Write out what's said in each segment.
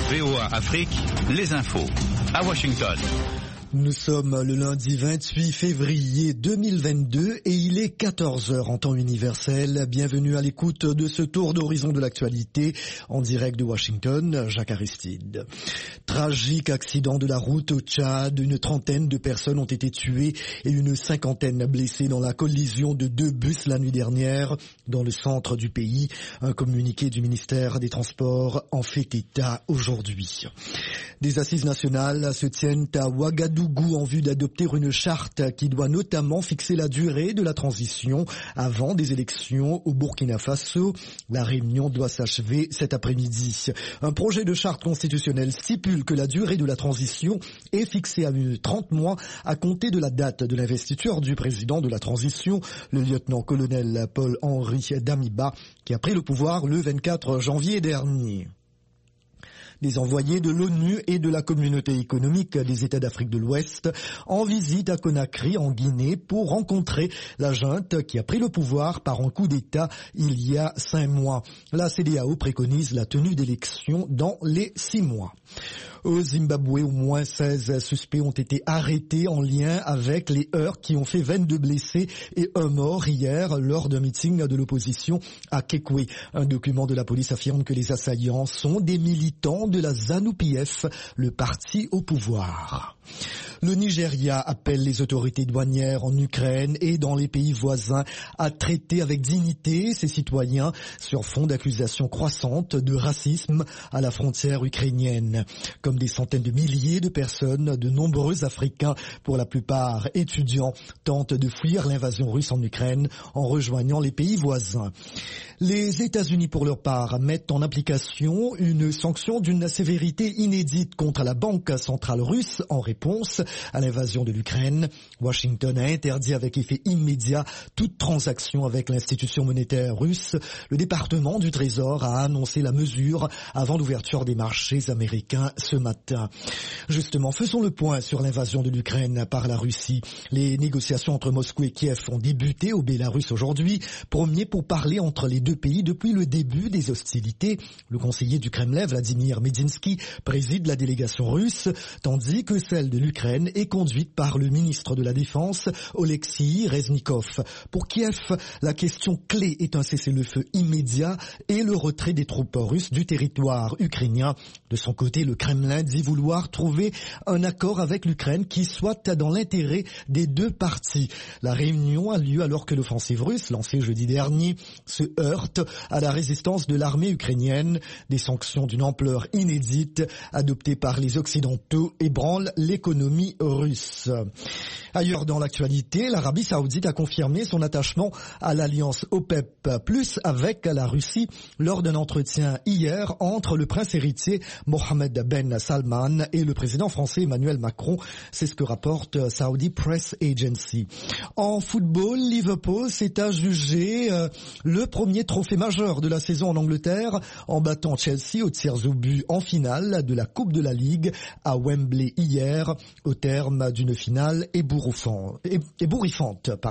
VOA Afrique, les infos. À Washington. Nous sommes le lundi 28 février 2022 et il est 14h en temps universel. Bienvenue à l'écoute de ce tour d'horizon de l'actualité en direct de Washington, Jacques Aristide. Tragique accident de la route au Tchad. Une trentaine de personnes ont été tuées et une cinquantaine blessées dans la collision de deux bus la nuit dernière dans le centre du pays. Un communiqué du ministère des Transports en fait état aujourd'hui. Des assises nationales se tiennent à Ouagadougou en vue d'adopter une charte qui doit notamment fixer la durée de la transition avant des élections au Burkina Faso. La réunion doit s'achever cet après-midi. Un projet de charte constitutionnelle stipule que la durée de la transition est fixée à 30 mois à compter de la date de l'investiture du président de la transition, le lieutenant-colonel Paul-Henri Damiba, qui a pris le pouvoir le 24 janvier dernier. Des envoyés de l'ONU et de la communauté économique des États d'Afrique de l'Ouest en visite à Conakry, en Guinée, pour rencontrer la junte qui a pris le pouvoir par un coup d'État il y a 5 mois. La CEDEAO préconise la tenue d'élections dans les 6 mois. Au Zimbabwe, au moins 16 suspects ont été arrêtés en lien avec les heurts qui ont fait 22 blessés et un mort hier lors d'un meeting de l'opposition à Kekwe. Un document de la police affirme que les assaillants sont des militants de la ZANU-PF, le parti au pouvoir. Le Nigeria appelle les autorités douanières en Ukraine et dans les pays voisins à traiter avec dignité ses citoyens sur fond d'accusations croissantes de racisme à la frontière ukrainienne. Comme des centaines de milliers de personnes, de nombreux Africains, pour la plupart étudiants, tentent de fuir l'invasion russe en Ukraine en rejoignant les pays voisins. Les États-Unis, pour leur part, mettent en application une sanction d'une sévérité inédite contre la Banque centrale russe en réponse à l'invasion de l'Ukraine. Washington a interdit avec effet immédiat toute transaction avec l'institution monétaire russe. Le département du Trésor a annoncé la mesure avant l'ouverture des marchés américains ce matin. Justement, faisons le point sur l'invasion de l'Ukraine par la Russie. Les négociations entre Moscou et Kiev ont débuté au Bélarus aujourd'hui, premier pour parler entre les deux pays depuis le début des hostilités. Le conseiller du Kremlin, Vladimir Medinsky, préside la délégation russe, tandis que celle de l'Ukraine est conduite par le ministre de la Défense, Oleksiy Reznikov. Pour Kiev, la question clé est un cessez-le-feu immédiat et le retrait des troupes russes du territoire ukrainien. De son côté, le Kremlin dit vouloir trouver un accord avec l'Ukraine qui soit dans l'intérêt des deux parties. La réunion a lieu alors que l'offensive russe, lancée jeudi dernier, se heurte à la résistance de l'armée ukrainienne. Des sanctions d'une ampleur inédite adoptées par les Occidentaux ébranlent l'économie russe. Ailleurs dans l'actualité, l'Arabie Saoudite a confirmé son attachement à l'alliance OPEP+ avec la Russie lors d'un entretien hier entre le prince héritier Mohammed Ben Salman et le président français Emmanuel Macron. C'est ce que rapporte Saudi Press Agency. En football, Liverpool s'est adjugé le premier trophée majeur de la saison en Angleterre en battant Chelsea au tirs au but en finale de la Coupe de la Ligue à Wembley hier au terme d'une finale ébouriffante.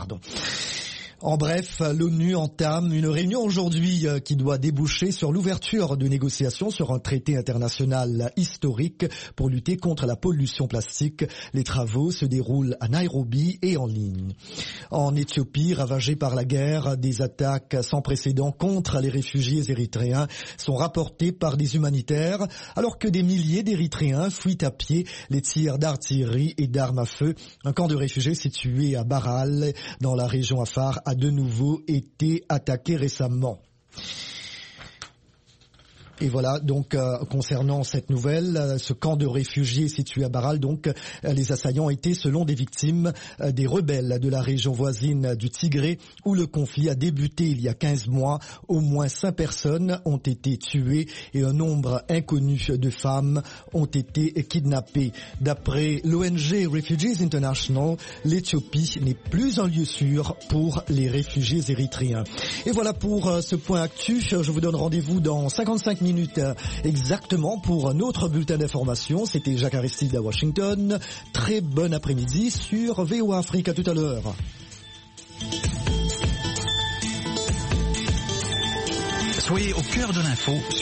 En bref, l'ONU entame une réunion aujourd'hui qui doit déboucher sur l'ouverture de négociations sur un traité international historique pour lutter contre la pollution plastique. Les travaux se déroulent à Nairobi et en ligne. En Éthiopie, ravagée par la guerre, des attaques sans précédent contre les réfugiés érythréens sont rapportées par des humanitaires, alors que des milliers d'Érythréens fuient à pied les tirs d'artillerie et d'armes à feu. Un camp de réfugiés situé à Baral, dans la région Afar, a de nouveau été attaqué récemment. Et voilà, donc concernant cette nouvelle, ce camp de réfugiés situé à Baral, donc les assaillants étaient, selon des victimes, des rebelles de la région voisine du Tigré, où le conflit a débuté il y a 15 mois. Au moins 5 personnes ont été tuées et un nombre inconnu de femmes ont été kidnappées. D'après l'ONG Refugees International, l'Éthiopie n'est plus un lieu sûr pour les réfugiés érythréens. Et voilà pour ce point actu. Je vous donne rendez-vous dans 55 minutes exactement pour un autre bulletin d'information. C'était Jacques Aristide à Washington. Très bon après-midi sur VOA Afrique. À tout à l'heure. Soyez au cœur de l'info.